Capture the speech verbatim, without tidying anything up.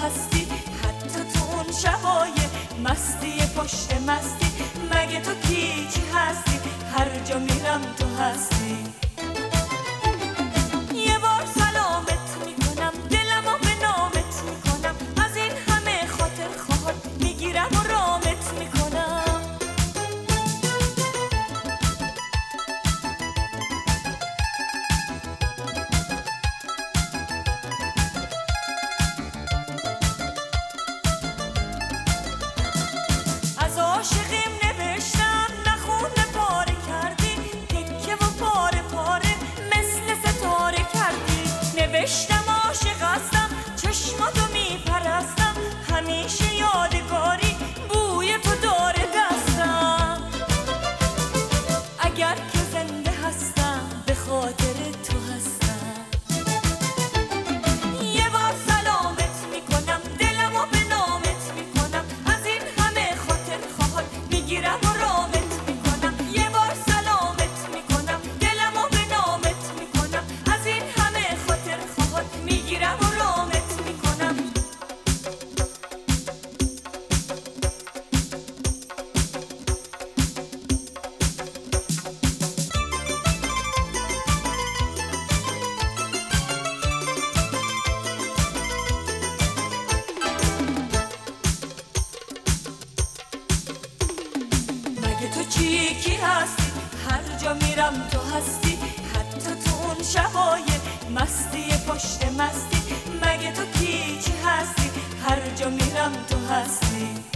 هستی، حتی تو اون شبای مستی پشت مستی. مگه تو کی چی هستی؟ هر جا میرم تو هستی. یه بار سلامت میکنم، دلمو به نامت میکنم، از این همه خاطر خواهد میگیرم و رامت میکنم. از عاشقیم نوشتم نخونه پاره کردی، تکه و پاره پاره مثل ستاره کردی. نوشتم عاشق هستم، چشماتو میپرستم، همیشه یادگاری بوی تو داره دستم. اگر که زنده هستم به خاطر تو هستم. یه بار سلامت میکنم، دلمو به نامت میکنم، از این همه خاطر خواهد میگیرم و رامت میکنم. یه بار سلامت میکنم، دلمو به نامت میکنم، از این همه خاطر خواهد میگیرم و رامت میکنم. مگه تو چی کی هستی؟ هر جا میرم تو هستی، حتی تو اون شبای مستی پشت مستی. مگه تو کی چی هستی؟ هر جا میرم تو هستی.